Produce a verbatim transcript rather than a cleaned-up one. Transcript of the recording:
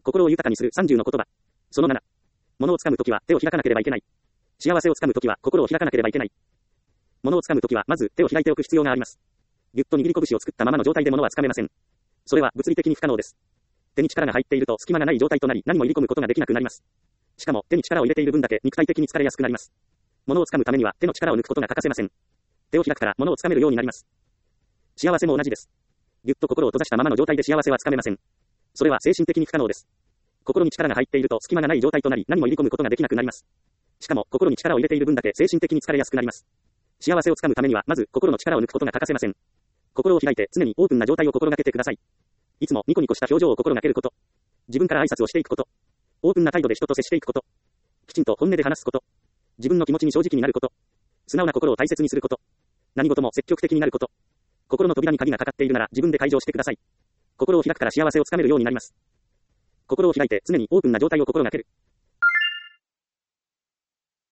心を豊かにするさんじゅうの言葉。そのなな。物を掴むときは手を開かなければいけない。幸せを掴むときは心を開かなければいけない。物を掴むときはまず手を開いておく必要があります。ぎゅっと握り拳を作ったままの状態で物は掴めません。それは物理的に不可能です。手に力が入っていると隙間がない状態となり何も入り込むことができなくなります。しかも手に力を入れている分だけ肉体的に疲れやすくなります。物を掴むためには手の力を抜くことが欠かせません。手を開くから物を掴めるようになります。幸せも同じです。ぎゅっと心を閉ざしたままの状態で幸せは掴めません。それは精神的に不可能です。心に力が入っていると隙間がない状態となり何も入り込むことができなくなります。しかも心に力を入れている分だけ精神的に疲れやすくなります。幸せを掴むためにはまず心の力を抜くことが欠かせません。心を開いて常にオープンな状態を心がけてください。いつもニコニコした表情を心がけること。自分から挨拶をしていくこと。オープンな態度で人と接していくこと。きちんと本音で話すこと。自分の気持ちに正直になること。素直な心を大切にすること。何事も積極的になること。心の扉に鍵がかかっているなら自分で開錠してください。心を開くから幸せをつかめるようになります。心を開いて常にオープンな状態を心がける。